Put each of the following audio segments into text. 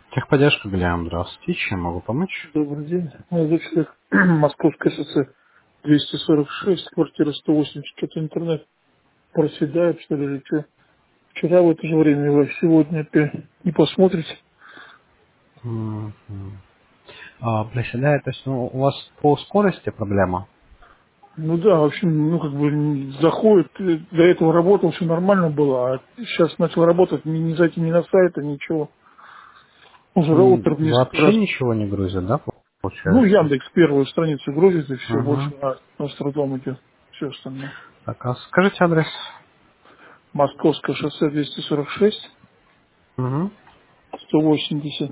Техподдержка, Глям, здравствуйте. Чем могу помочь? Добрый день. Молодой человек. Московское шоссе 246, квартира 180. Что-то интернет проседает, что ли, или что? Вчера в это же время, вы сегодня опять не посмотрите. Мгм. Проседает, то есть у вас по скорости проблема? Ну да, в общем, как бы заходит, до этого работал, все нормально было, а сейчас начал работать, не зайти ни на сайт, ничего. Уже роутер несколько Вообще раз. ничего не грузит, да, Ну, получается? Яндекс первую страницу грузит, и все, больше Угу. на с трудом идет. Все остальное. Так, а скажите адрес? Московское шоссе 246, Угу. 180.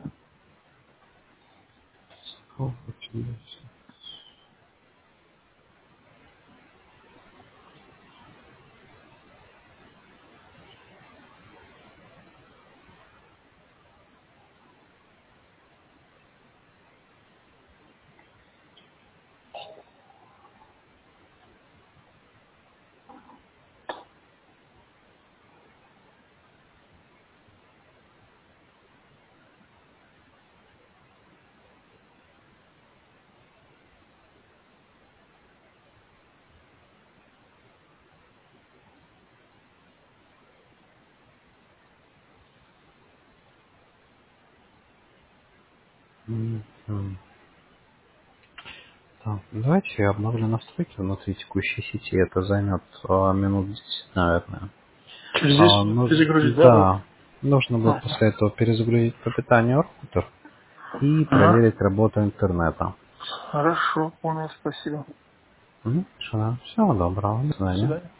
Мгм. Так, давайте я обновлю настройки внутри текущей сети. Это займет минут 10, наверное. Через 10 минут Ну, перезагрузить, да, роутер? да, нужно будет Ага. после этого перезагрузить по питанию роутер и Ага. проверить работу интернета. Хорошо, понял, спасибо. Хорошо, всего доброго, до До свидания. свидания.